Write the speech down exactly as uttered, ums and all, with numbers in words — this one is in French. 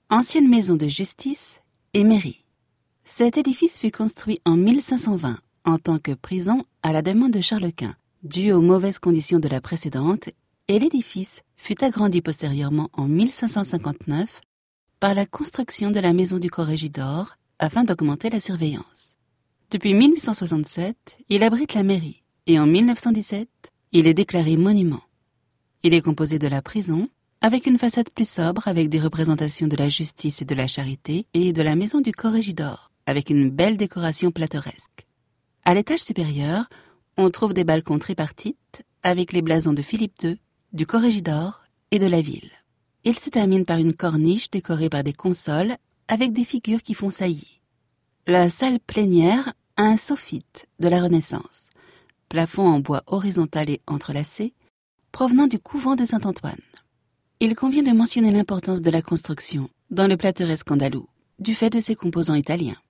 ancienne maison de justice et mairie. Cet édifice fut construit en mille cinq cent vingt en tant que prison à la demande de Charles Quint, due aux mauvaises conditions de la précédente, et l'édifice fut agrandi postérieurement en mille cinq cent cinquante-neuf par la construction de la maison du Corregidor afin d'augmenter la surveillance. Depuis mille huit cent soixante-sept, il abrite la mairie et en mille neuf cent dix-sept, il est déclaré monument. Il est composé de la prison, avec une façade plus sobre avec des représentations de la justice et de la charité, et de la maison du Corregidor, avec une belle décoration plateresque. À l'étage supérieur, on trouve des balcons tripartites avec les blasons de Philippe deux, du Corregidor et de la ville. Il se termine par une corniche décorée par des consoles avec des figures qui font saillie. La salle plénière a un soffite de la Renaissance, plafond en bois horizontal et entrelacé, provenant du couvent de Saint-Antoine. Il convient de mentionner l'importance de la construction dans le plateresque andalou, du fait de ses composants italiens.